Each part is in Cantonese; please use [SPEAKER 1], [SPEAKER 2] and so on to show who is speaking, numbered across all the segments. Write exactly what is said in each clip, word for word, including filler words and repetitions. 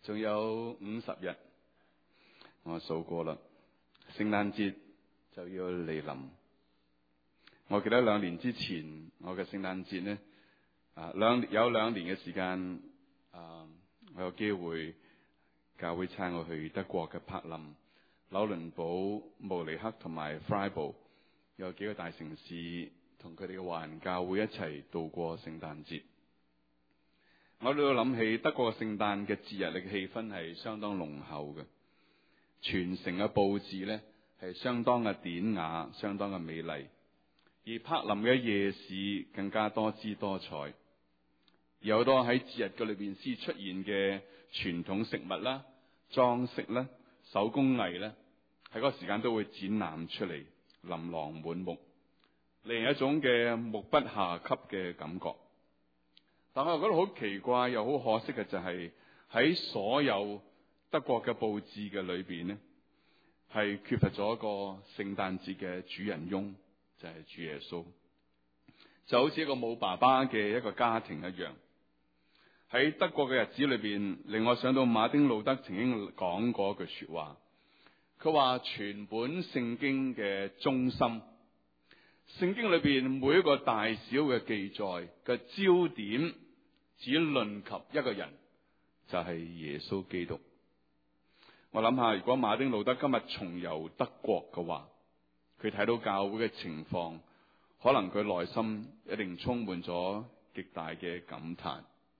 [SPEAKER 1] 仲有五十日，我數過啦。聖誕節就要嚟臨。我記得兩年之前，我嘅聖誕節呢，啊兩有兩年嘅時間，啊我有機會教會差我去德國嘅柏林、紐倫堡、慕尼黑同埋弗拉堡，有幾個大城市同佢哋嘅華人教會一齊度過聖誕節。我都諗起德國嘅聖誕嘅節日嘅氣氛係相當濃厚嘅，全城嘅佈置呢係相當嘅典雅，相當嘅美麗。而柏林嘅夜市更加多姿多彩，有好多喺節日嘅裏邊先出現嘅傳統食物啦、裝飾啦、手工藝咧，喺嗰個時間都會展覽出嚟，琳琅滿目，另一種嘅目不暇給嘅感覺。但我又覺得好奇怪又好可惜嘅就係喺所有德國嘅佈置嘅裏邊呢，係缺乏咗一個聖誕節嘅主人翁，就係主耶穌。就好似一個冇爸爸嘅一個家庭一樣。喺德國嘅日子裏邊，令我想到馬丁路德曾經講過一句說話，佢話全本聖經嘅中心，聖經裏邊每一個大小嘅記載嘅焦點，只論及一個人，就係耶穌基督。我諗下，如果馬丁路德今日重遊德國嘅話，佢睇到教會嘅情況，可能佢內心一定充滿咗極大嘅感嘆。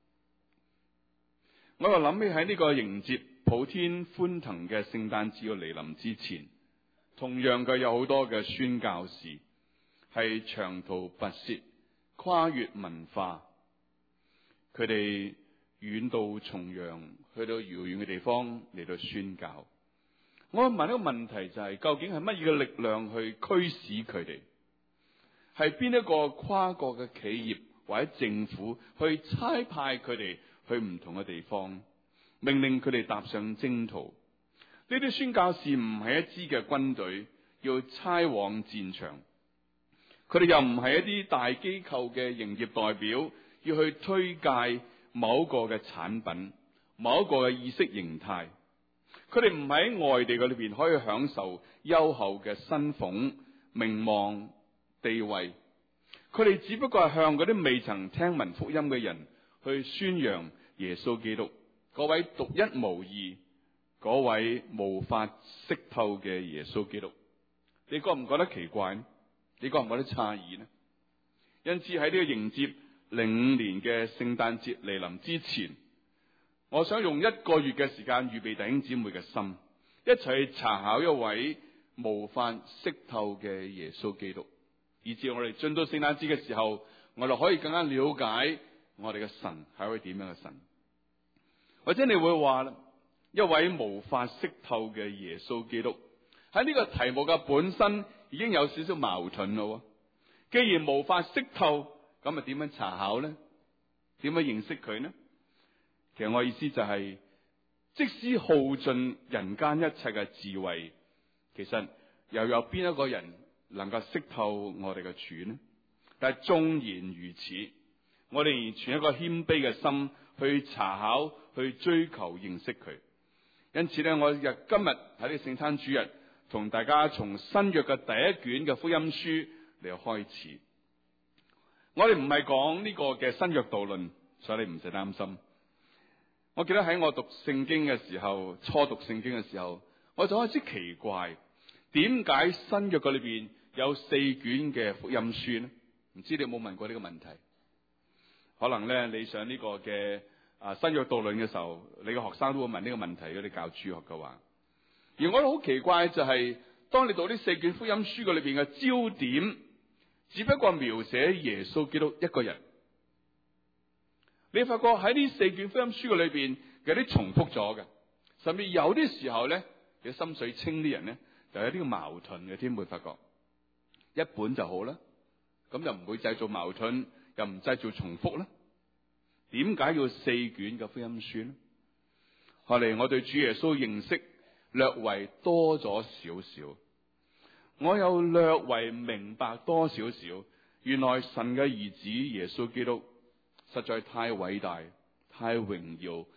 [SPEAKER 1] 我又諗起喺呢個迎接普天歡騰嘅聖誕節嘅嚟臨之前，同樣嘅有好多嘅宣教士係長途跋涉，跨越文化，佢哋遠渡重洋，去到遙遠嘅地方嚟到宣教。我問一個問題就係、是，究竟係乜嘢嘅力量去驅使佢哋？係邊一個跨國嘅企業或者政府去差派佢哋去唔同嘅地方，命令佢哋踏上征途？呢啲宣教士唔係一支嘅軍隊要差往戰場，佢哋又唔係一啲大機構嘅營業代表要去推介某個嘅產品、某一個嘅意識形態。佢哋唔喺外地嘅裏邊可以享受優厚嘅薪俸、名望、地位，佢哋只不過係向嗰啲未曾聽聞福音嘅人去宣揚耶穌基督，嗰位獨一無二、嗰位無法識透嘅耶穌基督。你覺唔覺得奇怪呢？你覺唔覺得詫異呢？因此喺呢個迎接零五年嘅聖誕節嚟臨之前，我想用一個月嘅時間預備弟兄姊妹嘅心，一齊去查考一位無法識透嘅耶穌基督，以至我哋進到聖誕節嘅時候，我哋可以更加了解我哋嘅神係一位點樣嘅神。或者你會話啦，一位無法識透嘅耶穌基督，喺呢個題目嘅本身已經有少少矛盾咯。既然無法識透，咁啊點樣查考呢？點樣認識佢呢？其實我意思就係、是，即使耗盡人間一切嘅智慧，其實又有邊一個人能夠識透我哋嘅主呢？但係縱然如此，我哋仍然存一個謙卑嘅心去查考、去追求認識佢。因此咧，我日今日喺呢個聖餐主日，同大家從新約嘅第一卷嘅福音書嚟開始。我哋唔係講呢個嘅新約導論，所以你唔使擔心。我記得喺我讀聖經嘅時候，初讀聖經嘅時候，我就開始奇怪，點解新約嘅裏邊有四卷嘅福音書呢？唔知你有冇問過呢個問題？可能咧，你上呢個嘅啊新約導論嘅時候，你嘅學生都會問呢個問題，如果你教主學嘅話。而我覺得好奇怪就係、是，當你讀呢四卷福音書嘅裏邊嘅焦點，只不過描寫耶穌基督一個人。你發覺喺呢四卷福音書嘅裏邊有啲重複咗嘅，甚至有啲時候咧，你心水清啲人咧就有啲矛盾嘅添，會發覺一本就好啦，咁就唔會製造矛盾，又唔製造重複啦。點解要四卷嘅福音書呢？後嚟我對主耶穌認識略為多咗少少，我又略為明白多少少，原來神嘅兒子耶穌基督實在太偉大、太榮耀，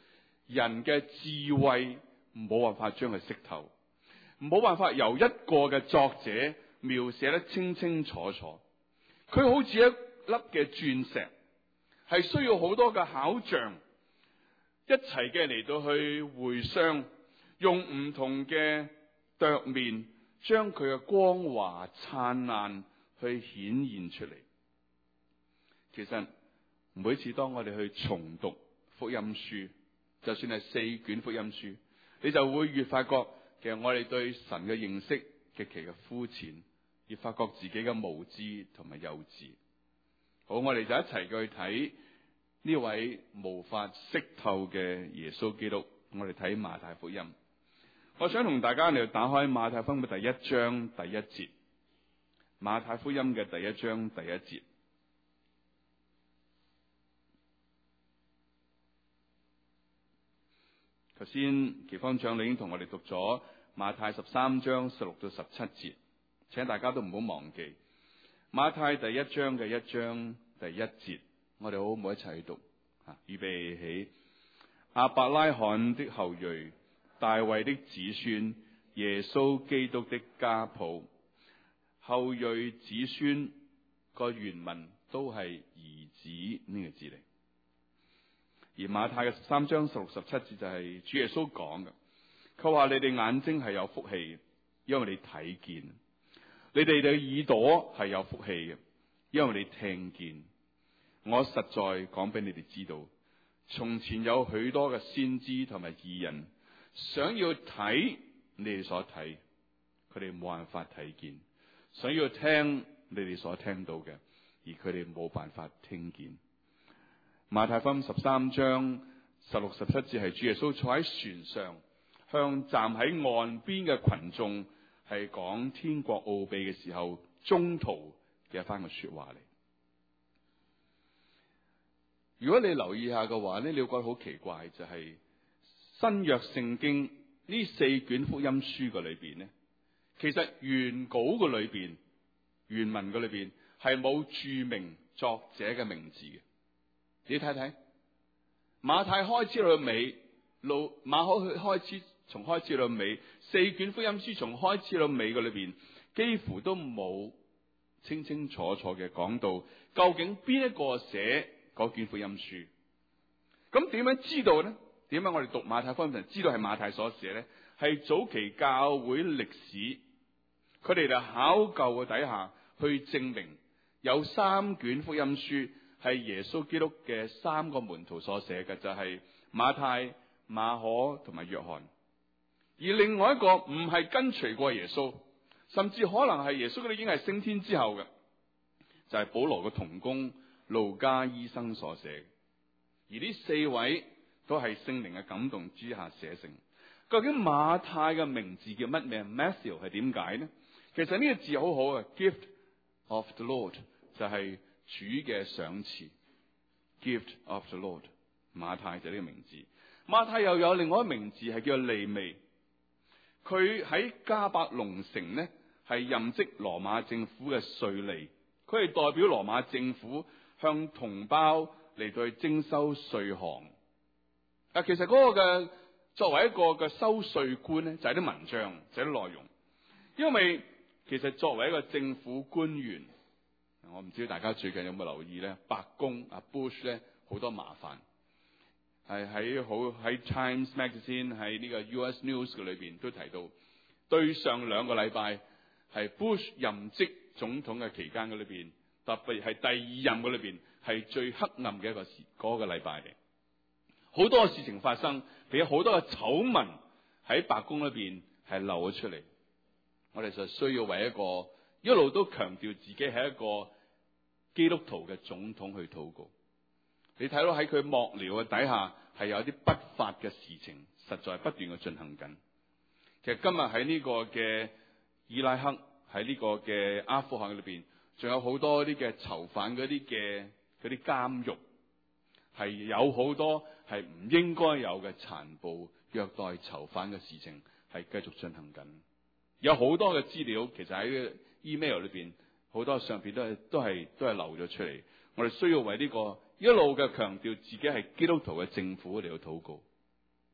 [SPEAKER 1] 人嘅智慧冇辦法將佢識透，冇辦法由一個嘅作者描寫得清清楚楚。佢好似一粒嘅鑽石，係需要好多嘅巧匠一齊嘅嚟到去會商，用唔同嘅琢面將佢嘅光華燦爛去顯現出嚟。其實每次當我哋去重讀福音書，就算係四卷福音書，你就會越發覺其實我哋對神嘅認識極其嘅膚淺，越發覺自己嘅無知同埋幼稚。好，我哋就一齊去睇呢位無法識透嘅耶穌基督。我哋睇馬太福音，我想同大家嚟打開馬太福音嘅第一章第一節。馬太福音嘅第一章第一節。頭先奇芳長老已經同我哋讀咗馬太十三章十六到十七節，請大家都唔好忘記馬太第一章嘅一章第一節，我哋好唔好一齊去讀啊？預備起，亞伯拉罕的後裔，大衛的子孫，耶穌基督的家譜。後裔子孫個原文都係兒子呢個字嚟。而馬太嘅十三章十六十七節就係主耶穌講嘅，佢話你哋眼睛係有福氣，因為你睇見；你哋嘅耳朵係有福氣嘅，因為你聽見。我實在講俾你哋知道，從前有許多嘅先知同埋義人，想要睇你哋所睇，佢哋冇辦法睇見；想要聽你哋所聽到嘅，而佢哋冇辦法聽見。馬太福音十三章十六十七節係主耶穌坐喺船上，向站喺岸邊嘅群眾係講天國奧秘嘅時候，中途嘅一番嘅說話嚟。如果你留意下嘅話咧，你會覺得好奇怪，就係、是、新約聖經呢四卷福音書嘅裏邊咧，其實原稿嘅裏邊、原文嘅裏邊係冇注明作者嘅名字嘅。你睇睇馬太開始到尾，路馬可開始從開始到尾，四卷福音書從開始到尾嘅裏邊，幾乎都冇清清楚楚嘅講到究竟邊一個寫嗰卷福音書。咁點樣知道呢？點解我哋讀馬太福音知道係馬太所寫呢？係早期教會歷史，佢哋就考究嘅底下去證明有三卷福音書係耶穌基督嘅三個門徒所寫嘅，就係、是、馬太、馬可同埋約翰。而另外一個唔係跟隨過耶穌，甚至可能係耶穌基督已經係升天之後嘅，就係、是、保羅嘅同工路加醫生所寫。而呢四位都係聖靈嘅感動之下寫成。究竟馬太嘅名字叫乜名 Matthew 係點解呢？其實呢個字好好啊 ，Gift of the Lord 就係主嘅賞賜 ，Gift of the Lord。馬太就係呢個名字。馬太又有另外一個名字係叫利未，佢喺迦百農城呢係任職羅馬政府嘅稅吏，佢係代表羅馬政府向同胞嚟到去徵收稅項。啊，其實嗰個嘅作為一個嘅收稅官呢，就係啲文章，就係啲內容。因為其實作為一個政府官員，我唔知道大家最近有冇留意咧，白宮啊 Bush 咧好多麻煩，係喺好喺 Times Magazine 喺呢個 U S News 嘅裏邊都提到，對上兩個禮拜係 Bush 任職總統嘅期間嘅裏邊，特別係第二任嘅裏邊係最黑暗嘅一個時嗰個禮拜嚟，好多事情發生，並且好多嘅醜聞喺白宮裏邊係漏咗出嚟。我哋就需要為一個一路都強調自己係一個基督徒嘅總統去禱告。你睇到喺佢幕僚嘅底下係有啲不法嘅事情，實在不斷嘅進行緊。其實今日喺呢個嘅伊拉克，喺呢個嘅阿富汗裏邊，仲有好多啲嘅囚犯嗰啲嘅嗰啲監獄，係有好多係唔應該有嘅殘暴虐待囚犯嘅事情係繼續進行緊。有好多嘅資料，其實喺 email 裏邊，好多上邊都係都係都係漏咗出嚟。我哋需要為呢個一路嘅強調自己係基督徒嘅政府嚟到禱告。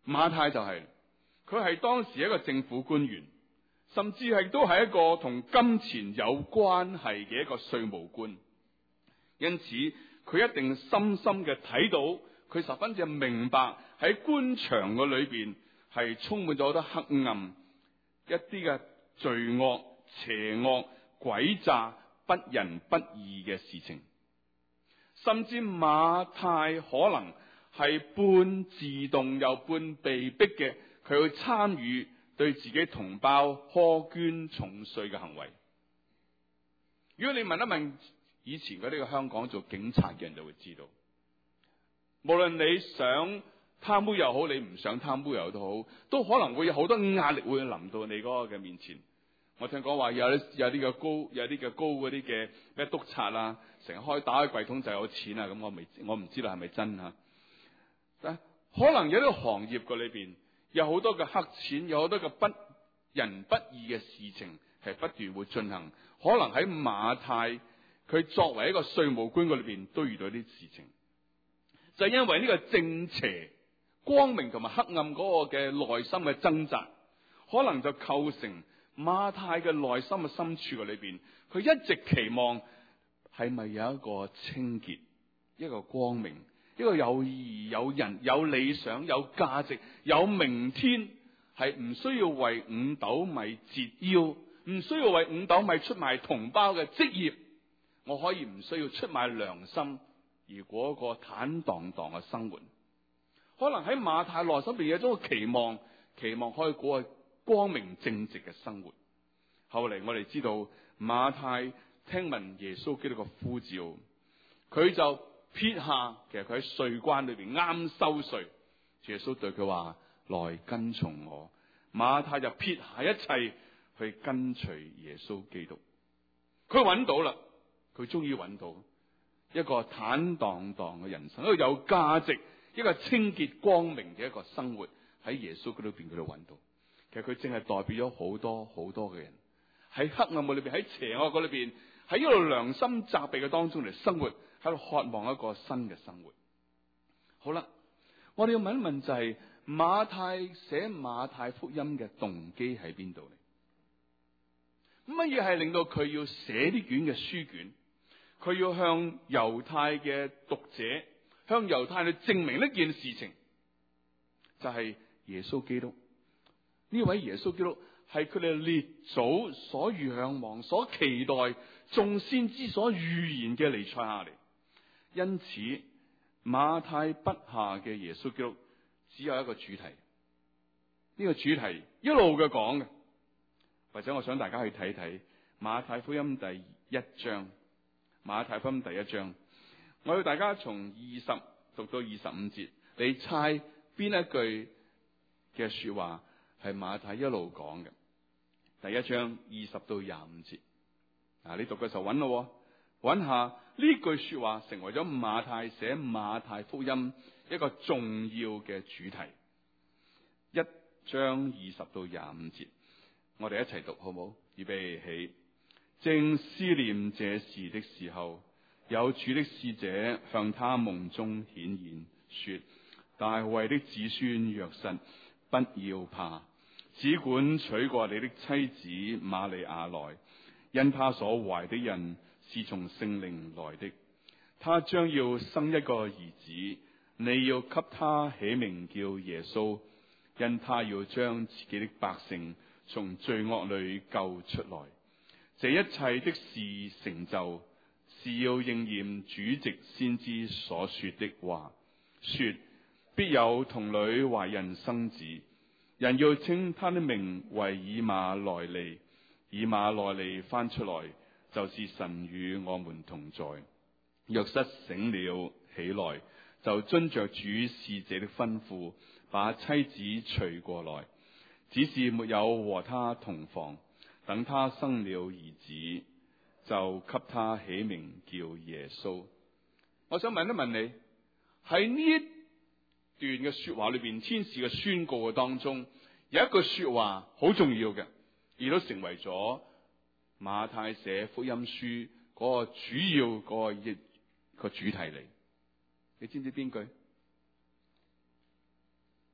[SPEAKER 1] 馬太就係、是，佢係當時一個政府官員，甚至係都係一個同金錢有關係嘅一個稅務官，因此佢一定深深嘅睇到，佢十分之明白喺官場嘅裏邊係充滿咗好多黑暗，一啲嘅罪惡、邪惡、詭詐、不仁不義嘅事情，甚至馬太可能係半自動又半被逼嘅，佢去參與對自己同胞苛捐重稅嘅行為。如果你問一問以前嗰啲嘅香港做警察嘅人，就會知道，無論你想貪污又好，你唔想貪污又好，都可能會有好多壓力會臨到你嗰個嘅面前。我聽講話有啲有啲嘅高有啲嘅高嗰啲嘅咩督察啊，成日開打開櫃桶就有錢啊，咁我未我唔知道係咪真吓。但可能有啲行業嘅裏邊有好多嘅黑錢，有好多嘅不仁不義嘅事情係不斷會進行。可能喺馬太佢作為一個稅務官嘅裏邊都遇到啲事情，就係因為呢個正邪、光明同埋黑暗嗰個嘅內心嘅掙扎，可能就構成馬太嘅內心嘅深處嘅裏邊，佢一直期望係咪有一個清潔、一個光明、一個有意義、有人、有理想、有價值、有明天，係唔需要為五斗米折腰，唔需要為五斗米出賣同胞嘅職業，我可以唔需要出賣良心而過一個坦蕩蕩嘅生活。可能喺馬太內心邊有一種期望，期望可以過光明正直嘅生活。後嚟我哋知道馬太聽聞耶穌基督嘅呼召，佢就撇下，其實佢喺稅關裏邊啱收稅，耶穌對佢話：來跟從我。馬太就撇下一切去跟隨耶穌基督。佢揾到啦，佢終於揾到一個坦蕩蕩嘅人生，一個有價值、一個清潔光明嘅一個生活，喺耶穌基督邊佢度揾到。其實佢淨係代表咗好多好多嘅人喺黑暗嘅裏邊，喺邪惡嘅裏邊，喺一路良心責備嘅當中嚟生活，喺度渴望一個新嘅生活。好啦，我哋要問一問就係、是、馬太寫馬太福音嘅動機喺邊度嚟？乜嘢係令到佢要寫呢卷嘅書卷？佢要向猶太嘅讀者，向猶太去證明呢件事情，就係、是、耶穌基督。呢位耶穌基督係佢哋列祖所向往、所期待、眾先知所預言嘅彌賽亞嚟。因此馬太筆下嘅耶穌基督只有一個主題，呢個主題一路嘅講嘅，或者我想大家去睇睇馬太福音第一章。馬太福音第一章，我要大家從二十讀到二十五節，你猜邊一句嘅說話係馬太一路講嘅？第一章二十到廿五節，嗱，你讀嘅時候揾咯，揾下呢句說話成為咗馬太寫馬太福音一個重要嘅主題。一章二十到廿五節，我哋一齊讀好唔好？預備起。正思念這事的時候，有主的使者向他夢中顯現，說：大衛的子孫約瑟，不要怕，只管娶過你的妻子瑪利亞來，因他所懷的人是從聖靈來的。他將要生一個兒子，你要給他起名叫耶穌，因他要將自己的百姓從罪惡裏救出來。這一切的事成就，是要應驗主藉先知所說的話，說必有童女懷孕生子，人要稱他的名為以馬內利。以馬內利翻出來就是神與我們同在。約瑟醒了起來，就遵着主使者的吩咐，把妻子娶過來，只是沒有和他同房。等他生了兒子，就給他起名叫耶穌。我想問一問你，喺呢一段嘅說話裏邊，天使嘅宣告嘅當中，有一句說話好重要嘅，而都成為咗馬太寫福音書嗰個主要嗰個一個主題嚟。你知唔知邊句？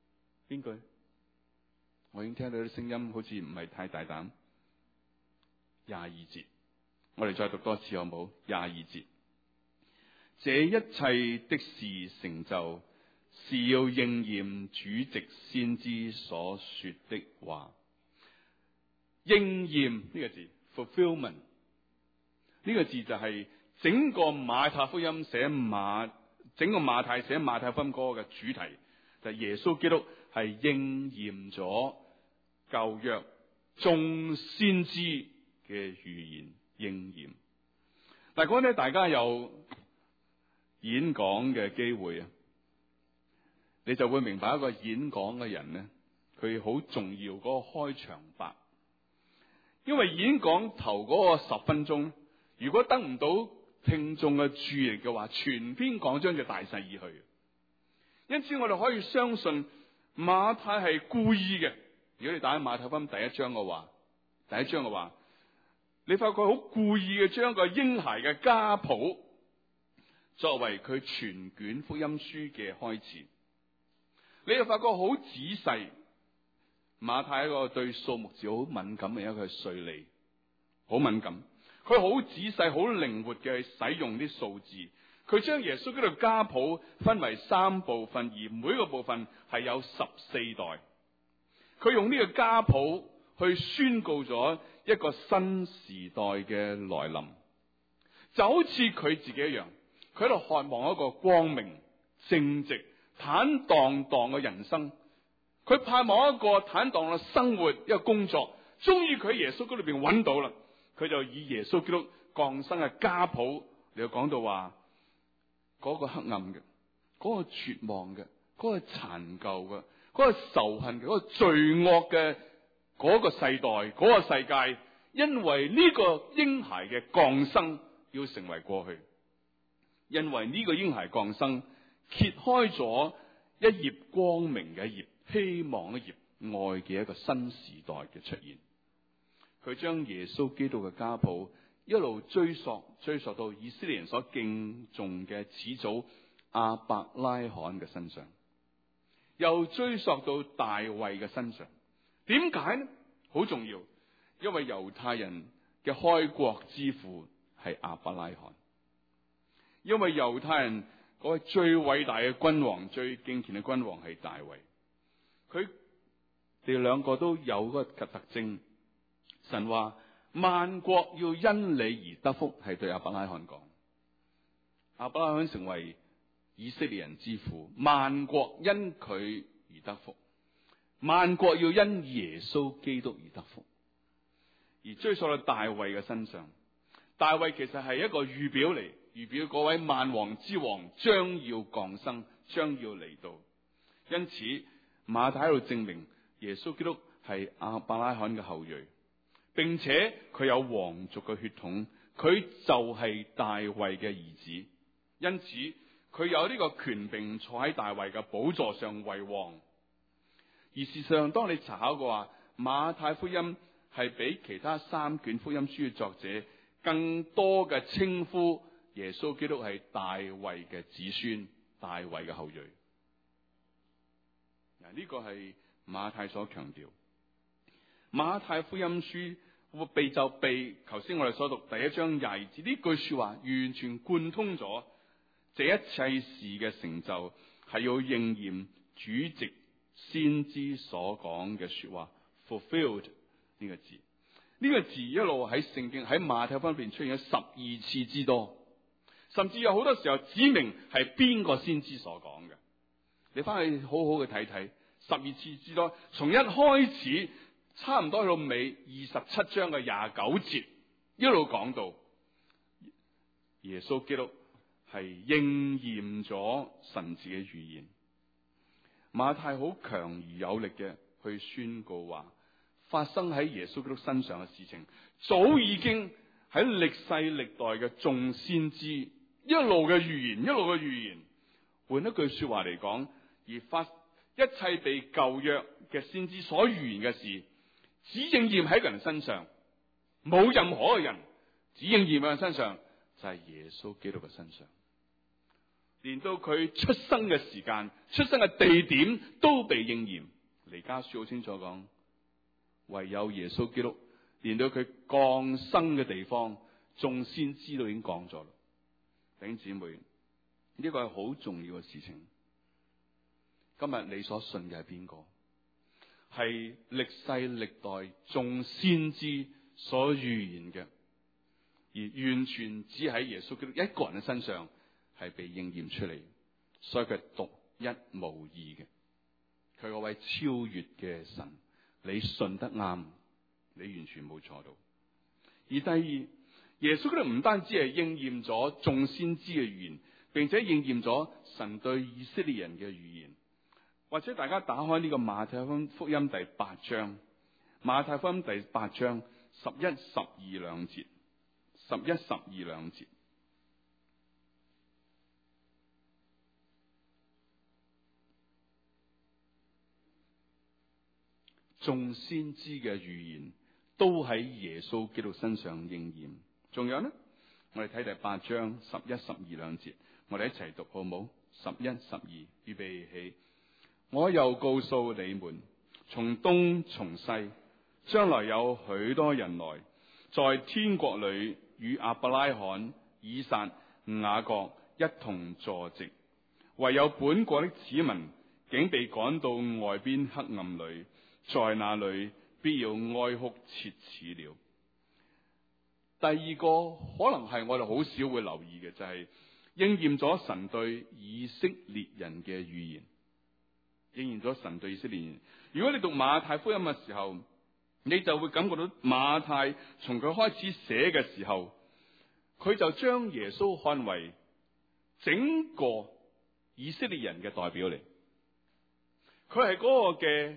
[SPEAKER 1] 邊句？我已經聽到啲聲音，好似唔係太大膽。廿二節，我哋再讀多次好唔好？廿二節，這一切的事成就，是要應驗主藉先知所說的話。應驗呢個字 fulfillment 呢個字就係整個馬太福音寫馬整個馬太寫馬太福音歌嘅主題，就係耶穌基督係應驗咗舊約眾先知嘅預言應驗。但係講咧，大家有演講嘅機會啊，你就會明白一個演講嘅人咧，佢好重要嗰個開場白。因為演講頭嗰個十分鐘，如果得唔到聽眾嘅注意力嘅話，全篇講章就大勢已去。因此我哋可以相信馬太係故意嘅。如果你打喺馬太福音第一章嘅話，第一章嘅話，你發覺好故意嘅將個嬰孩嘅家譜作為佢全卷福音書嘅開始。你又發覺好仔細。馬太一個對數目字好敏感嘅一個稅吏，好敏感。佢好仔細、好靈活嘅使用啲數字。佢將耶穌基督嘅家譜分為三部分，而每個部分係有十四代。佢用呢個家譜去宣告咗一個新時代嘅來臨，就好似佢自己一樣，佢喺度渴望一個光明、正直、坦蕩蕩嘅人生。佢盼望一個坦蕩嘅生活，一個工作，終於佢喺耶穌基督裏邊揾到啦。佢就以耶穌基督降生嘅家譜嚟講到話，嗰個黑暗嘅、嗰個絕望嘅、嗰個殘舊嘅、嗰個仇恨嘅、嗰個罪惡嘅嗰個世代、嗰個世界，因為呢個嬰孩嘅降生要成為過去，因為呢個嬰孩降生揭開咗一頁光明嘅一頁。希望一頁愛嘅一個新時代嘅出現，佢將耶穌基督嘅家譜一路追溯，追溯到以色列人所敬重嘅始祖亞伯拉罕嘅身上，又追溯到大衛嘅身上。點解呢？好重要，因為猶太人嘅開國之父係亞伯拉罕，因為猶太人嗰位最偉大嘅君王、最敬虔嘅君王係大衛。佢哋兩個都有個特徵，神話萬國要因你而得福，係對亞伯拉罕講。亞伯拉罕成為以色列人之父，萬國因佢而得福，萬國要因耶穌基督而得福。而追溯到大衛嘅身上，大衛其實係一個預表嚟，預表嗰位萬王之王將要降生，將要嚟到。因此馬太喺度證明耶穌基督係亞伯拉罕嘅後裔，並且佢有皇族嘅血統，佢就係大衛嘅兒子。因此佢有呢個權柄坐喺大衛嘅寶座上為王。而事實上，當你查考嘅話，馬太福音係比其他三卷福音書嘅作者更多嘅稱呼耶穌基督係大衛嘅子孫，大衛嘅後裔。嗱，呢個係馬太所強調。馬太福音書被就被頭先我哋所讀第一章廿二節呢句說話完全貫通咗，這一切事嘅成就係要應驗主藉先知所講嘅說話 fulfilled 呢個字。呢個字一路喺聖經喺馬太福音入邊出現咗十二次之多，甚至有好多時候指明係邊個先知所講嘅。你翻去好好嘅睇睇，十二次之多，從一開始差唔多去到尾二十七章嘅廿九節，一路講到耶穌基督係應驗咗神子嘅預言。馬太好強而有力嘅去宣告話，發生喺耶穌基督身上嘅事情，早已經喺歷世歷代嘅眾先知一路嘅預言，一路嘅預言。換一句說話嚟講，而發一切被舊約嘅先知所預言嘅事，只應驗喺一個人身上，冇任何嘅人只應驗喺人身上，就係耶穌基督嘅身上。連到佢出生嘅時間、出生嘅地點都被應驗， 彌迦書好清楚講，唯有耶穌基督連到佢降生嘅地方，眾先知都已經講咗啦。弟兄姊妹，呢個係好重要嘅事情。今日你所信嘅係邊個？係歷世歷代眾先知所預言嘅，而完全只喺耶穌基督一個人嘅身上係被應驗出嚟，所以佢係獨一無二嘅。佢嗰位超越嘅神，你信得啱，你完全冇錯到。而第二，耶穌基督唔單止係應驗咗眾先知嘅預言，並且應驗咗神對以色列人嘅預言。或者大家打開呢個馬太福音第八章，馬太福音第八章十一、十二兩節，十一、十二兩節。眾先知嘅預言都喺耶穌基督身上應驗。仲有呢，我哋睇第八章十一、十二兩節，我哋一齊讀好唔好？十一、十二，預備起。我又告訴你們，從東從西，將來有許多人來，在天國裏與亞伯拉罕、以撒、雅各一同坐席。唯有本國的子民，竟被趕到外邊黑暗裏，在那裏必要哀哭切齒了。第二個可能係我哋好少會留意嘅，就係、是、應驗咗神對以色列人嘅預言。應驗咗神對以色列人。如果你讀馬太福音嘅時候，你就會感覺到馬太從佢開始寫嘅時候，佢就將耶穌看為整個以色列人嘅代表嚟。佢係嗰個嘅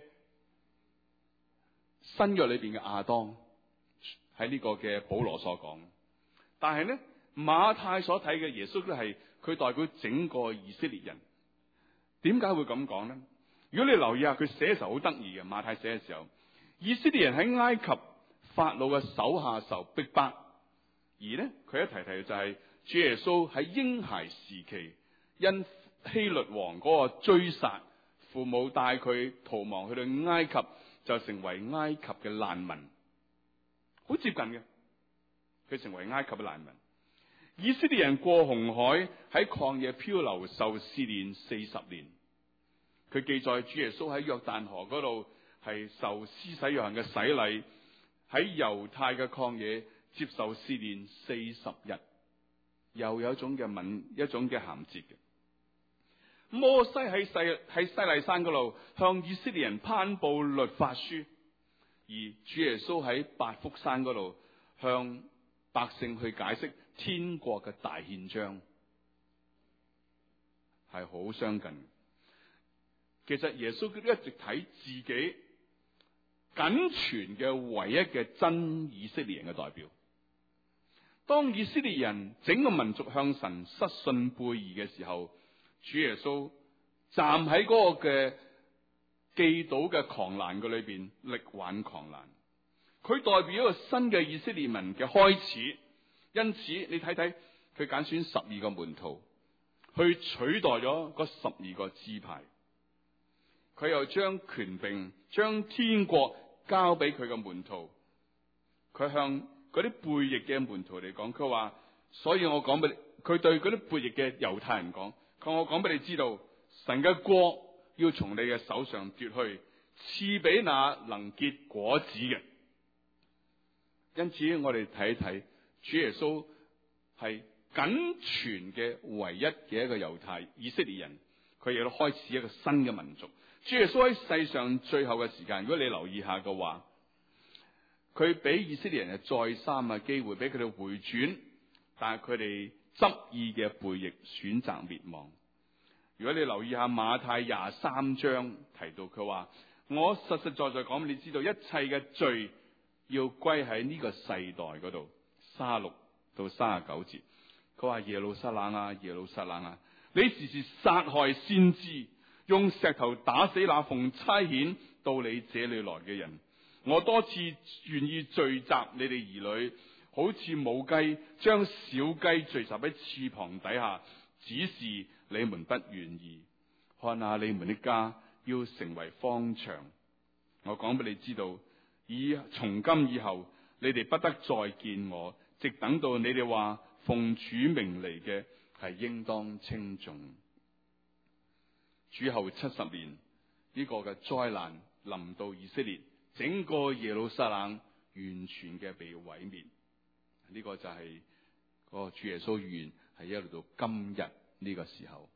[SPEAKER 1] 新約裏邊嘅亞當，喺呢個嘅保羅所講。但係呢，馬太所睇嘅耶穌都係佢代表整個以色列人。點解會咁講呢？如果你留意下佢寫嘅時候好得意嘅，馬太寫嘅時候，以色列人喺埃及法老嘅手下受逼迫，而呢佢一提提就係主耶穌喺嬰孩時期因希律王嗰個追殺，父母帶佢逃亡去到埃及，就成為埃及嘅難民，好接近嘅，佢成為埃及嘅難民。以色列人過紅海喺曠野漂流受試煉四十年。佢記載主耶穌喺約旦河嗰度係受施洗約翰嘅洗禮，喺猶太嘅曠野接受試煉四十日，又有一種嘅吻，一種嘅銜接嘅。摩西喺西喺西奈山嗰度向以色列人頒布律法書，而主耶穌喺八福山嗰度向百姓去解釋天國嘅大憲章，係好相近。其實耶穌佢都一直睇自己僅存嘅唯一嘅真以色列人嘅代表。當以色列人整個民族向神失信背義嘅時候，主耶穌站喺嗰個嘅記倒嘅狂瀾嘅裏邊力挽狂瀾，佢代表一個新嘅以色列民嘅開始。因此你睇睇佢揀選十二個門徒去取代咗嗰十二個支派，佢又將權柄將天國交俾佢嘅門徒。佢向嗰啲背逆嘅門徒嚟講，佢話，所以我講俾你，佢對嗰啲背逆嘅猶太人講，佢話我講俾你知道，神嘅國要從你嘅手上奪去，賜俾那能結果子嘅。因此我哋睇一睇主耶穌係僅存嘅唯一嘅一個猶太以色列人，佢亦都開始一個新嘅民族。主耶穌喺世上最後嘅時間，如果你留意下嘅話，佢俾以色列人嘅再三嘅機會，俾佢哋回轉，但係佢哋執意嘅背逆，選擇滅亡。如果你留意下馬太廿三章提到，佢話，我實實在在講，你知道一切嘅罪要歸喺呢個世代嗰度。三十六到三十九節，佢話，耶路撒冷啊，耶路撒冷啊，你時時殺害先知，用石頭打死那奉差遣到你這裏來嘅人。我多次願意聚集你哋兒女，好似母雞將小雞聚集喺翅膀底下，只是你們不願意。看下你們的家要成為荒場， 我講俾你知道，以從今以後，你哋不得再見我，直等到你哋話奉主名嚟嘅係應當稱頌。主後七十年呢、這個嘅災難臨到以色列，整個耶路撒冷完全嘅被毀滅。呢、這個就係嗰個主耶穌預言係一路到今日呢個時候。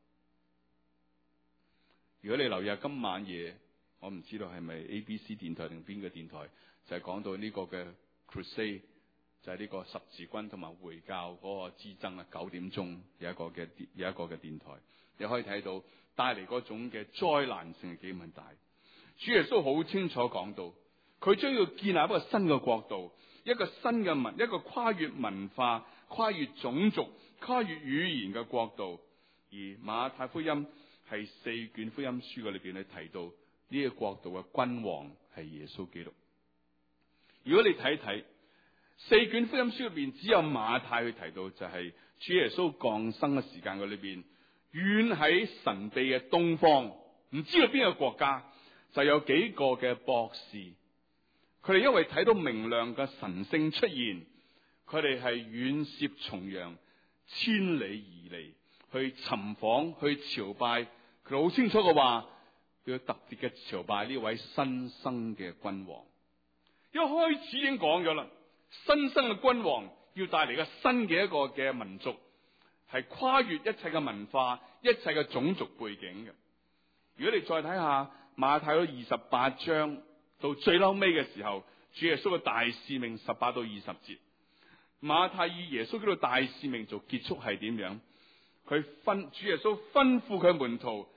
[SPEAKER 1] 如果你留意今晚夜，我唔知道係咪 A B C 電台定邊個電台，就係、是、講到呢個嘅 Crusade， 就係呢個十字軍同埋回教嗰個之爭啊。九點鐘有一個嘅有一個嘅電台，你可以睇到帶嚟嗰種嘅災難性係幾咁大。主耶穌好清楚講到，佢將要建立一個新嘅國度，一個新嘅文，一個跨越文化、跨越種族、跨越語言嘅國度。而馬太福音係四卷福音書嘅裏邊咧提到呢個國度嘅君王係耶穌基督。如果你睇睇四卷福音書裏邊，只有馬太去提到就係主耶穌降生嘅時間嘅裏邊，遠喺神秘嘅東方，唔知道邊個國家，就有幾個嘅博士，佢哋因為睇到明亮嘅神星出現，佢哋係遠涉重洋，千里而嚟去尋訪、去朝拜。佢哋好清楚嘅話，佢要特別嘅朝拜呢位新生嘅君王。一開始已經講咗啦，新生嘅君王要帶嚟嘅新嘅一個嘅民族，係跨越一切嘅文化、一切嘅種族背景嘅。如果你再睇下馬太嗰二十八章到最嬲尾嘅時候，主耶穌嘅大使命十八到二十節，馬太以耶穌嗰個大使命做結束係點樣？佢吩主耶穌吩咐佢門徒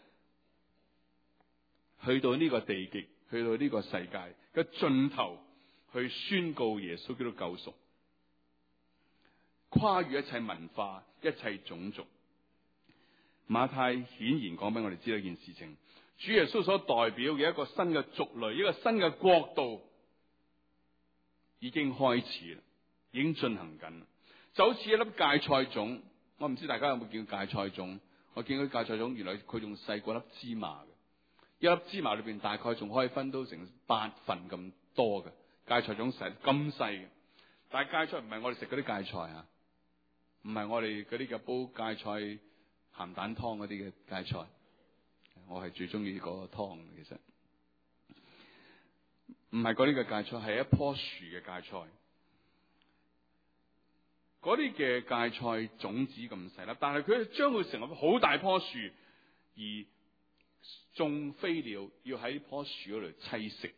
[SPEAKER 1] 去到呢個地極，去到呢個世界嘅盡頭，去宣告耶穌基督救贖，跨越一切文化、一切種族。馬太顯然講俾我哋知道一件事情，主耶穌所代表嘅一個新嘅族類，一個新嘅國度已經開始啦，已經進行緊，就好似一粒芥菜種。我唔知大家有冇見過芥菜種？我見到芥菜種原來佢仲細過粒芝麻嘅，一粒芝麻裏邊大概仲可以分到成八份咁多嘅芥菜種，細咁細嘅。但係芥菜唔係我哋食嗰啲芥菜啊，唔係我哋嗰啲嘅煲芥菜鹹蛋湯嗰啲嘅芥菜。我係最中意嗰個湯，其實唔係嗰啲嘅芥菜，係一棵樹嘅芥菜。嗰啲嘅芥菜種子咁細粒，但係佢將佢成為好大棵樹，而眾飛鳥要喺呢棵樹嗰度棲息。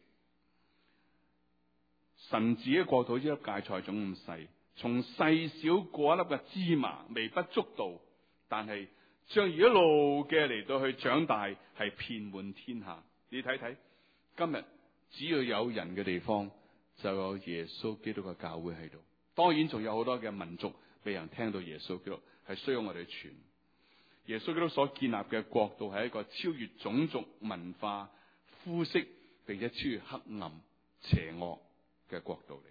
[SPEAKER 1] 神子嘅國度，呢粒芥菜種咁細，從細小過一粒嘅芝麻，微不足道，但係將一路嘅嚟到去長大，係遍滿天下。你睇睇，今日只要有人嘅地方，就有耶穌基督嘅教會喺度。當然仲有好多嘅民族被人聽到耶穌基督，係需要我哋傳。耶穌基督所建立嘅國度係一個超越種族文化膚色，並且超越黑暗邪惡嘅國度嚟。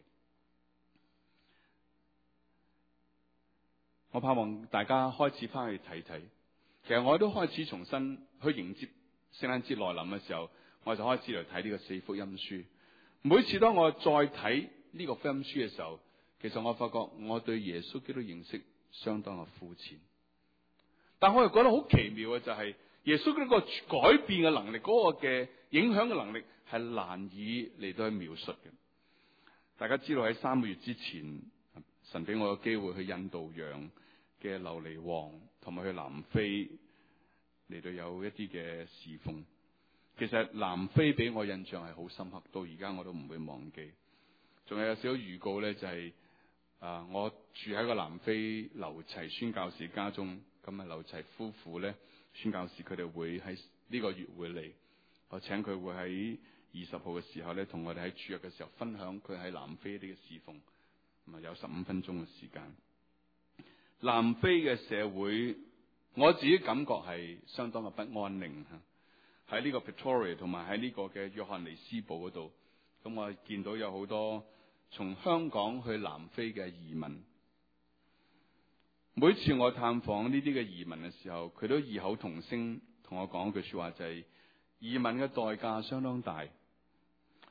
[SPEAKER 1] 我盼望大家開始翻去睇睇，其實我都開始重新去迎接聖誕節來臨嘅時候，我就開始嚟睇呢個四福音書。每次當我再睇呢個福音書嘅時候，其實我發覺我對耶穌基督認識相當嘅膚淺，但我又覺得好奇妙嘅就係耶穌基督個改變嘅能力，嗰個嘅影響嘅能力係難以嚟到去描述嘅。大家知道喺三個月之前，神俾我有機會去印度洋嘅琉璃王，同埋去南非嚟到有一啲嘅侍奉。其實南非俾我印象係好深刻，到而家我都唔會忘記。仲有少少預告咧，就係、是。啊！我住喺個南非劉齊宣教士家中，咁啊劉齊夫婦咧，宣教士佢哋會喺呢個月會嚟，我請佢會喺二十號嘅時候咧，同我哋喺主日嘅時候分享佢喺南非呢個侍奉，咁啊有十五分鐘嘅時間。南非嘅社會，我自己感覺係相當嘅不安寧吓，喺呢個 Pretoria 同埋喺呢個嘅約翰尼斯堡嗰度，咁我見到有好多從香港去南非嘅移民，每次我探訪呢啲嘅移民嘅時候，佢都異口同聲同我講一句說話，就係移民嘅代價相當大。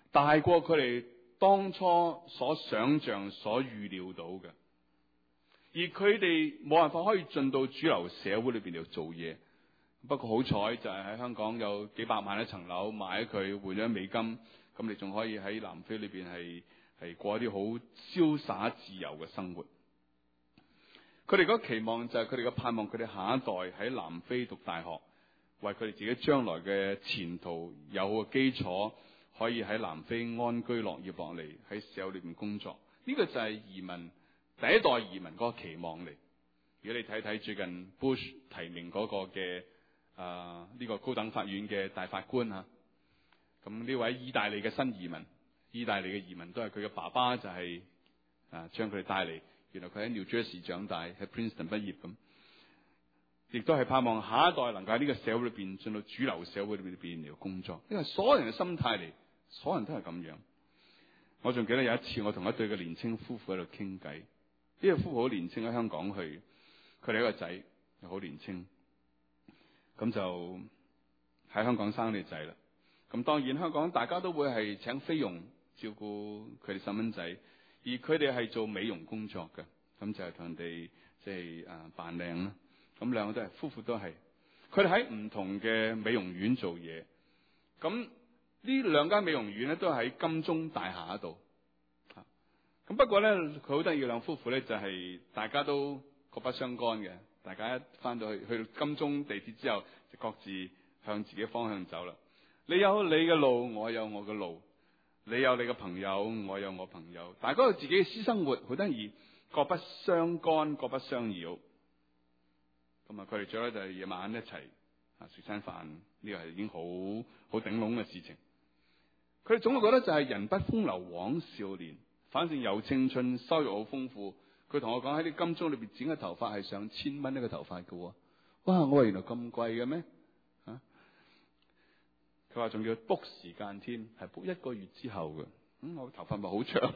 [SPEAKER 1] 大過佢哋當初所想象、所預料到嘅，而佢哋冇辦法可以進到主流社會裏邊度做嘢。不過好彩就係喺香港有幾百萬一層樓，買咗佢換咗美金，咁你仲可以喺南非裏邊係係過一啲好瀟灑自由嘅生活。佢哋嗰期望就係佢哋嘅盼望，佢哋下一代喺南非讀大學，為佢哋自己將來嘅前途有好嘅基礎，可以喺南非安居樂業落嚟，喺社會裏邊工作。呢個就係移民第一代移民嗰個期望嚟。如果你睇睇最近 Bush 提名嗰個嘅啊呢個高等法院嘅大法官吓，咁呢位意大利嘅新移民，意大利嘅移民都係佢嘅爸爸就係啊將佢哋帶嚟，原來佢喺 New Jersey 長大，喺 Princeton 畢業咁，亦都係盼望下一代能夠喺呢個社會裏邊進到主流社會裏邊嚟工作。因為所有人嘅心態嚟，所有人都係咁樣。我仲記得有一次我同一對嘅年青夫婦喺度傾偈，呢個夫婦好年青喺香港去，佢哋一個仔又好年青。咁就喺香港生你仔啦。咁當然香港大家都會係請菲傭照顧佢哋細蚊仔，而佢哋係做美容工作嘅。咁就係同人哋即係誒扮靚啦。咁兩個都係夫婦都係，佢哋喺唔同嘅美容院做嘢。咁呢兩間美容院咧都係喺金鐘大廈度。吓，咁不過咧佢好得意嘅兩夫婦咧就係大家都各不相干嘅。大家一翻到去去到金鐘地鐵之後，就各自向自己方向走啦。你有你嘅路，我有我嘅路；你有你嘅朋友，我有我朋友。大家有自己嘅私生活，好得意，各不相干，各不相擾。咁啊，佢哋最後就係夜晚一齊啊食餐飯，呢個係已經好好頂籠嘅事情。佢哋總係覺得就係人不風流枉少年，反正有青春，收入好豐富。佢同我講喺啲金鐘裏邊剪嘅頭髮係上千蚊一個頭髮嘅。哇！我話原來咁貴嘅咩？啊！佢話仲要 book 時間添，係 book 一個月之後嘅。咁我頭髮咪好長。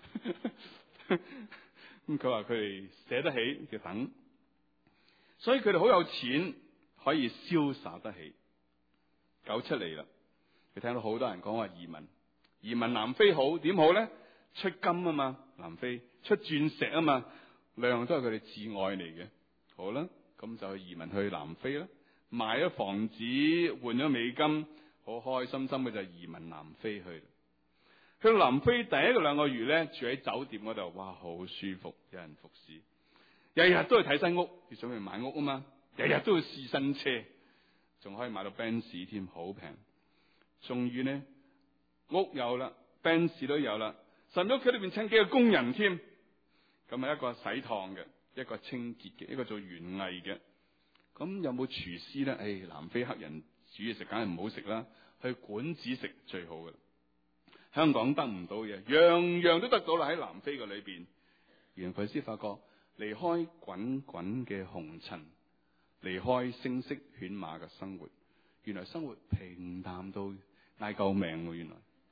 [SPEAKER 1] 咁佢話佢哋捨得起就等，所以佢哋好有錢，可以瀟灑得起。九七嚟啦，佢聽到好多人講話移民，移民南非好，點好咧？出金啊嘛，南非出鑽石啊嘛，兩樣都係佢哋至愛嚟嘅。好啦，咁就去移民去南非啦，買咗房子換咗美金，好開心心嘅就移民南非去。去到南非第一個兩個月咧，住喺酒店嗰度，哇，好舒服，有人服侍，日日都去睇新屋，要準備買屋啊嘛，日日都要試新車，仲可以買到 Benz 添，好平。終於呢，屋有啦， Benz 都有啦。甚至屋企裏邊請幾個工人添，咁係一個洗燙嘅，一個清潔嘅，一個做園藝嘅。咁有冇廚師咧？誒、哎，南非黑人煮嘢食梗係唔好食啦，去館子食最好嘅。香港得唔到嘅，樣樣都得到啦喺南非嘅裏邊。原來佢先發覺，離開滾滾嘅紅塵，離開聲色犬馬嘅生活，原來生活平淡到嗌救命。原來。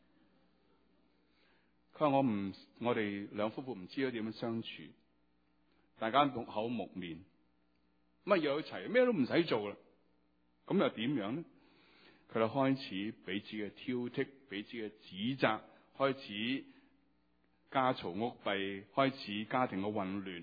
[SPEAKER 1] 佢話我唔，我哋兩夫婦唔知道點樣相處，大家木口木面，乜嘢都齊，咩都唔使做啦，咁又點樣呢？佢哋開始彼此嘅挑剔，彼此嘅指責，開始家嘈屋閉，開始家庭嘅混亂。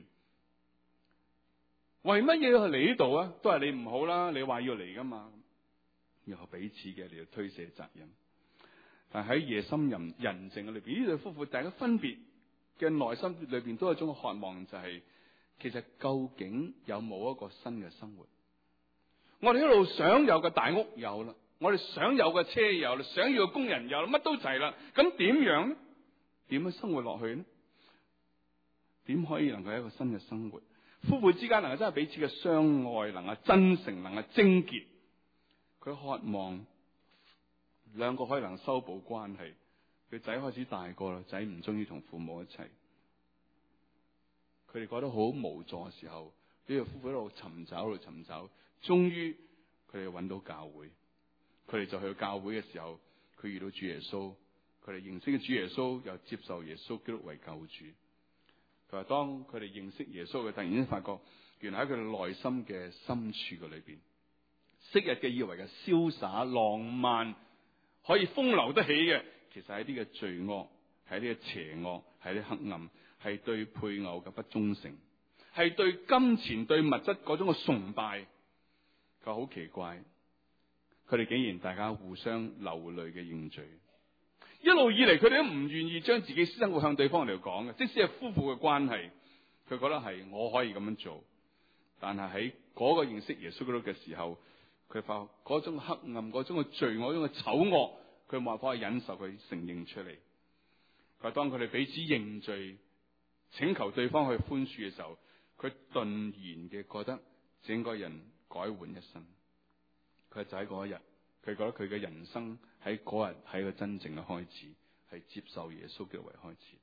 [SPEAKER 1] 為乜嘢要去嚟呢度啊？都係你唔好啦，你話要嚟噶嘛？然後彼此嘅嚟到推卸責任。但喺夜深人人靜嘅裏邊，呢對夫婦大家分別嘅內心裏邊都有一種渴望，就係、是、其實究竟有冇一個新嘅生活？我哋一路想有嘅大屋有啦，我哋想有嘅車有啦，想要嘅工人有啦，乜都齊啦。咁點樣呢？點樣生活落去呢？點可以能夠有一個新嘅生活？夫婦之間能夠真係彼此嘅相愛，能夠真誠，能夠貞潔。佢渴望兩個可以能修補關係。佢仔開始大個啦，仔唔中意同父母一齊。佢哋覺得好無助嘅時候，呢對夫婦一路尋找，一路尋找，終於佢哋揾到教會。佢哋就去教會嘅時候，佢遇到主耶穌，佢哋認識嘅主耶穌，又接受耶穌基督為救主。佢話當佢哋認識耶穌嘅，突然間發覺，原來喺佢哋內心嘅深處嘅裏邊，昔日嘅以為嘅瀟灑浪漫，可以風流得起嘅， 其實係啲嘅罪惡，係啲嘅邪惡，係啲黑暗，係對配偶嘅不忠誠，係對金錢、對物質嗰種嘅崇拜。佢好奇怪，佢哋竟然大家互相流淚嘅認罪。一路以嚟佢哋都唔願意將自己私生活向對方嚟講嘅，即使係夫婦嘅關係，佢覺得係我可以咁樣做。但係喺嗰個認識耶穌基督嘅時候，佢發覺嗰種黑暗、嗰種嘅罪惡、嗰種嘅醜惡，佢冇辦法去忍受，佢承認出嚟。佢當佢哋彼此認罪，請求對方去寬恕嘅時候，佢頓然嘅覺得整個人改換一生。佢就喺嗰一日，佢覺得佢嘅人生喺嗰日係一個真正嘅開始，係接受耶穌基督為開始。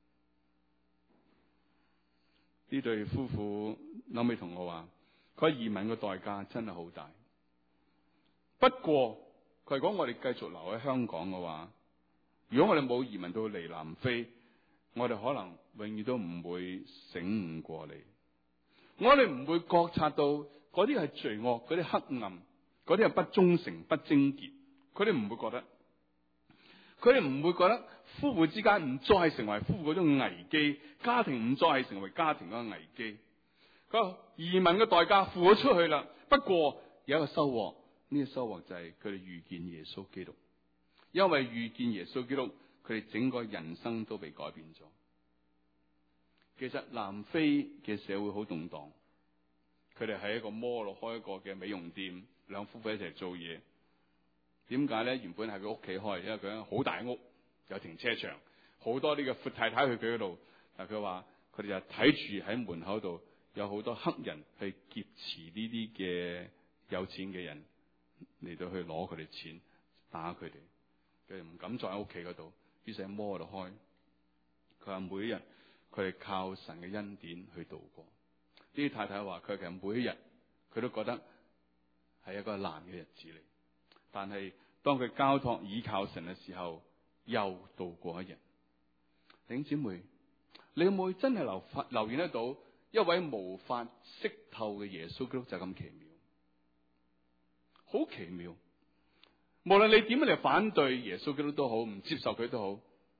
[SPEAKER 1] 呢對夫婦後尾同我話，佢移民嘅代價真係好大。不過佢講我哋繼續留喺香港嘅話，如果我哋冇移民到嚟南非，我哋可能永遠都唔會醒悟過嚟，我哋唔會覺察到嗰啲係罪惡，嗰啲黑暗，嗰啲係不忠誠、不貞潔，佢哋唔會覺得，佢哋唔會覺得夫婦之間唔再係成為夫婦嗰種危機，家庭唔再係成為家庭嗰個危機。佢移民嘅代價付咗出去啦，不過有一個收穫，呢個收穫就係佢哋遇見耶穌基督，因為遇見耶穌基督，佢哋整個人生都被改變咗。其實南非嘅社會好動盪，佢哋喺一個摩洛開一個嘅美容店，兩夫婦一齊做嘢。點解咧？原本係佢屋企開，因為佢好大屋，有停車場，好多呢個闊太太去佢嗰度。但佢話佢哋就睇住喺門口度有好多黑人去劫持呢啲嘅有錢嘅人嚟到去攞佢哋錢，打佢哋，佢哋唔敢再喺屋企嗰度，於是喺摩度開。佢話每一日佢哋靠神嘅恩典去度過。呢啲太太話佢其實每一日佢都覺得係一個難嘅日子嚟，但係當佢交託倚靠神嘅時候，又度過一日。弟兄姊妹，你有冇真係留發留意得到一位無法識透嘅耶穌基督就咁奇妙？好奇妙！無論你點樣嚟反對耶穌基督都好，唔接受佢都好，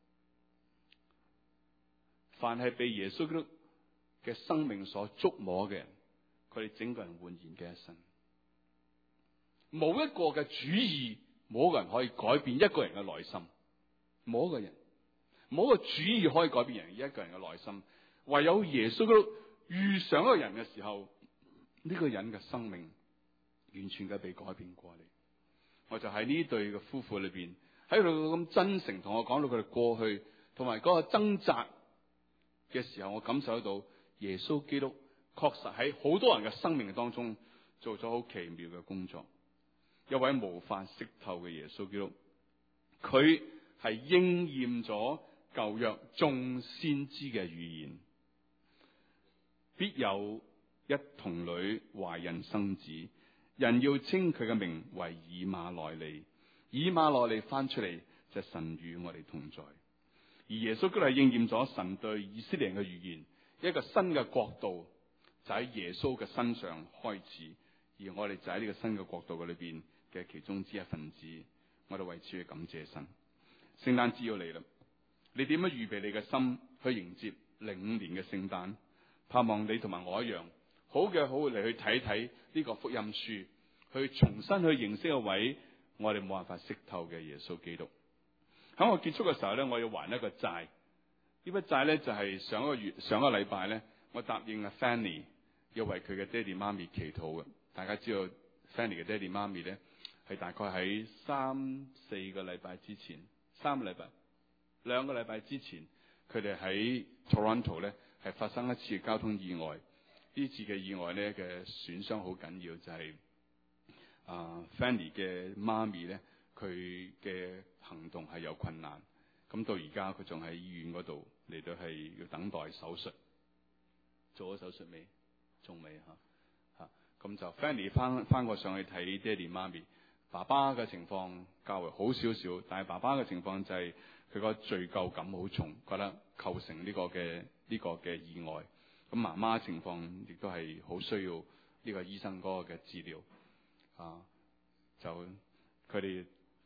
[SPEAKER 1] 凡係被耶穌基督嘅生命所觸摸嘅人，佢哋整個人煥然嘅一生。冇一個嘅主意，冇一個人可以改變一個人嘅內心，冇一個人，冇一個主意可以改變人一個人嘅內心。唯有耶穌基督遇上一個人嘅時候，呢、這個人嘅生命完全嘅被改變過嚟。我就喺呢對嘅夫婦裏邊，喺度咁真誠同我講到佢哋過去同埋嗰個掙扎嘅時候，我感受得到耶穌基督確實喺好多人嘅生命當中做咗好奇妙嘅工作。一位無法識透嘅耶穌基督，佢係應驗咗舊約眾先知嘅預言，必有一童女懷孕生子，人要稱佢嘅名為以馬內利。以馬內利翻出嚟就係神與我哋同在。而耶穌基督係應驗咗神對以色列人嘅預言，一個新嘅國度就喺耶穌嘅身上開始，而我哋就喺呢個新嘅國度嘅裏邊嘅其中之一份子。我哋為此去感謝神。聖誕節要嚟啦，你點樣預備你嘅心去迎接零五年嘅聖誕？盼望你同埋我一樣，好嘅好嚟去睇睇呢個福音書，去重新去認識一位我哋冇辦法識透嘅耶穌基督。喺我結束嘅時候咧，我要還一個債。呢筆債咧就係上一個月上一個禮拜咧，我答應阿 Fanny 要為佢嘅爹哋媽咪祈禱嘅。大家知道 Fanny 嘅爹哋媽咪咧係大概喺三四個禮拜之前，三個禮拜兩個禮拜之前，佢哋喺 Toronto 咧係發生一次交通意外。呢次嘅意外咧嘅損傷好緊要，就係、是、啊、呃、Fanny 嘅媽咪咧，佢嘅行動係有困難。咁到而家佢仲喺醫院嗰度嚟到係要等待手術。做咗手術未？仲未吓吓。咁就 Fanny 翻翻過上去睇爹哋媽咪。爸爸嘅情況較為好少少，但係爸爸嘅情況就係佢個罪疚感好重，覺得構成呢個嘅呢、這個嘅意外。咁媽媽情況亦都係好需要呢個醫生嗰個嘅治療。啊，就佢哋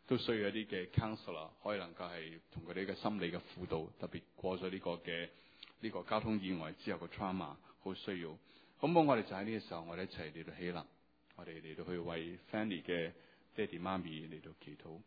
[SPEAKER 1] 都需要一啲嘅 counselor 可以能夠係同佢哋嘅心理嘅輔導，特別過咗呢個嘅呢個交通意外之後嘅 trauma 好需要。咁我哋就喺呢個時候，我哋一齊嚟到起立，我哋嚟到去為 Fanny 嘅爹哋媽咪嚟到祈禱。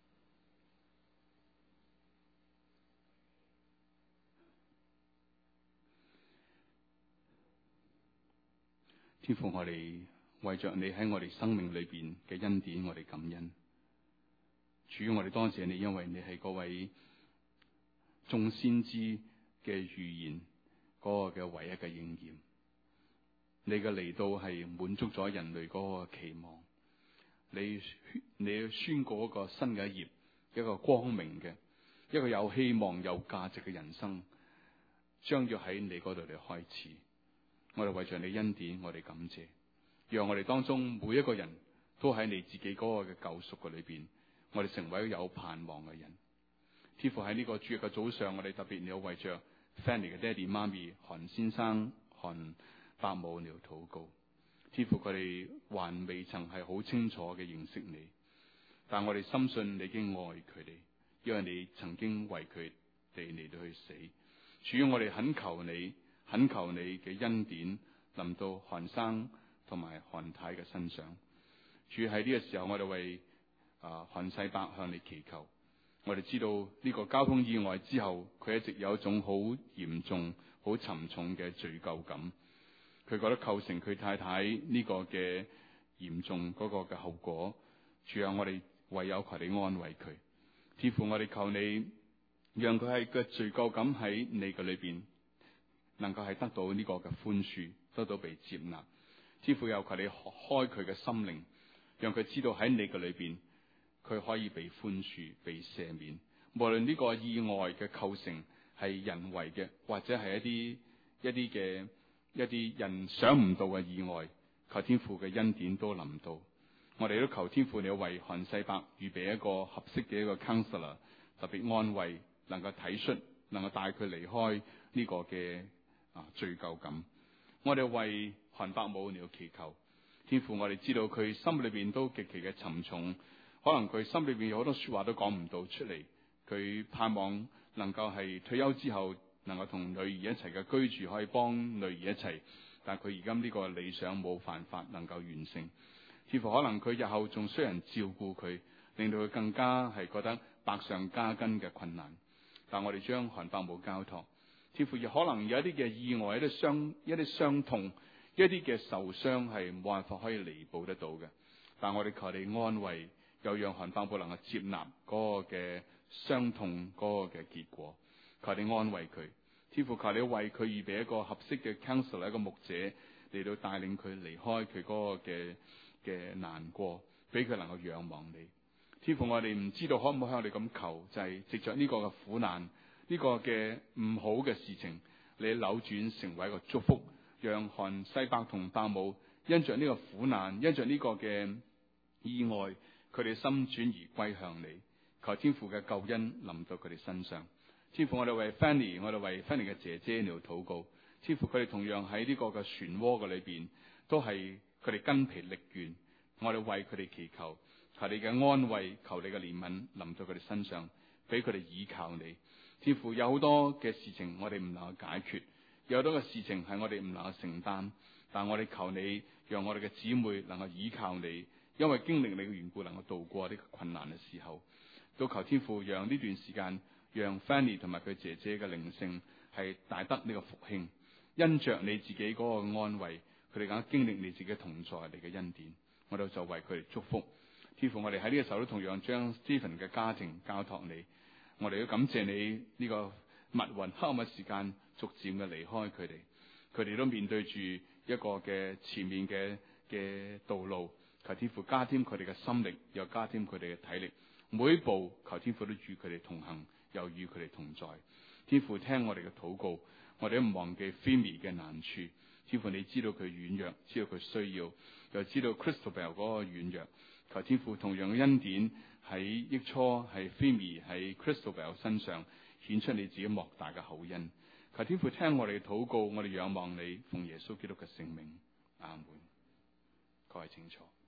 [SPEAKER 1] 天父，我哋為着你喺我哋生命裏邊嘅恩典，我哋感恩。主，我哋多謝你，因為你係嗰位眾先知嘅預言嗰個嘅唯一嘅應驗。你嘅嚟到係滿足咗人類嗰個期望。你你宣告一個新嘅一頁，一個光明嘅，一個有希望、有價值嘅人生，將要喺你嗰度嚟開始。我哋為着你恩典，我哋感謝，讓我哋當中每一個人都喺你自己嗰個嘅救贖嘅裏邊，我哋成為一個有盼望嘅人。天父，喺呢個主日嘅早上，我哋特別要為着 Fanny 嘅爹哋媽咪韓先生、韓伯母嚟禱告。天父，佢哋還未曾係好清楚嘅認識你，但我哋深信你已經愛佢哋，因為你曾經為佢哋嚟到去死。主，我哋懇求你。懇求你嘅恩典臨到韓生同埋韓太嘅身上。主，喺呢個時候，我哋為啊韓世伯向你祈求。我哋知道呢個交通意外之後，佢一直有一種好嚴重、好沉重嘅罪疚感。佢覺得構成佢太太呢個嘅嚴重嗰個嘅後果。主啊，我哋唯有求你安慰佢。天父，我哋求你讓佢喺個罪疚感喺你嘅裏邊，能夠係得到呢個嘅寬恕，得到被接納。天父，又求你開佢嘅心靈，讓佢知道喺你嘅裏邊，佢可以被寬恕、被赦免。無論呢個意外嘅構成係人為嘅，或者係一啲一啲嘅一啲人想唔到嘅意外，求天父嘅恩典都臨到。我哋都求天父你為韓世伯預備一個合適嘅一個 counselor， 特別安慰，能夠體恤，能夠帶佢離開呢個嘅啊罪疚感。我哋為韓伯母你要祈求，天父，我哋知道佢心裏邊都極其嘅沉重，可能佢心裏邊有好多說話都講唔到出嚟。佢盼望能夠係退休之後能夠同女兒一齊嘅居住，可以幫女兒一齊，但係佢而家呢個理想冇辦法能夠完成。天父，可能佢日後仲需要人照顧佢，令到佢更加係覺得百上加斤嘅困難。但我哋將韓伯母交託，天父，亦可能有一啲嘅意外、一啲傷、一啲傷痛、一啲嘅受傷係冇辦法可以彌補得到嘅。但我哋求你安慰，又讓韓伯母能夠接納嗰個嘅傷痛嗰個嘅結果。求你安慰佢，天父，求你為佢預備一個合適嘅 counselor， 一個牧者嚟到帶領佢離開佢嗰個嘅嘅難過，俾佢能夠仰望你。天父，我哋唔知道可唔可以向你咁求，就係、是、藉着呢個嘅苦難，呢、這個嘅唔好嘅事情，你扭轉成為一個祝福，讓韓世伯同伯母因着呢個苦難，因着呢個嘅意外，佢哋心轉而歸向你。求天父嘅救恩臨到佢哋身上。天父，我哋為 Fanny， 我哋為 Fanny 嘅姐姐嚟禱告。天父，佢哋同樣喺呢個嘅漩渦嘅裏邊，都係佢哋筋疲力倦。我哋為佢哋祈求，求你嘅安慰，求你嘅憐憫臨到佢哋身上，俾佢哋倚靠你。天父，有好多嘅事情我哋唔能夠解決，有好多嘅事情係我哋唔能夠承擔，但我哋求你，讓我哋嘅姊妹能夠倚靠你，因為經歷你嘅緣故，能夠度過呢個困難嘅時候。都求天父，讓呢段時間，讓 Fanny 同埋佢姐姐嘅靈性係大得呢個復興，因着你自己嗰個安慰，佢哋更加經歷你自己同在，你嘅恩典。我哋就為佢哋祝福。天父，我哋喺呢個時候都同樣將 Stephen 嘅家庭交託你。我哋要感謝你呢個密雲黑暗嘅時間逐漸嘅離開佢哋，佢哋都面對住一個嘅前面嘅嘅道路。求天父加添佢哋嘅心力，又加添佢哋嘅體力。每一步求天父都與佢哋同行，又與佢哋同在。天父聽我哋嘅禱告，我哋都唔忘記 Phoebe 嘅難處。天父你知道佢軟弱，知道佢需要，又知道 Christabel 嗰個軟弱。求天父同樣嘅恩典喺益初喺 Phoebe 喺 Christabel 身上顯出你自己莫大嘅厚恩。求天父聽我哋嘅禱告，我哋仰望你，奉耶穌基督嘅聖名，阿門。各位請坐。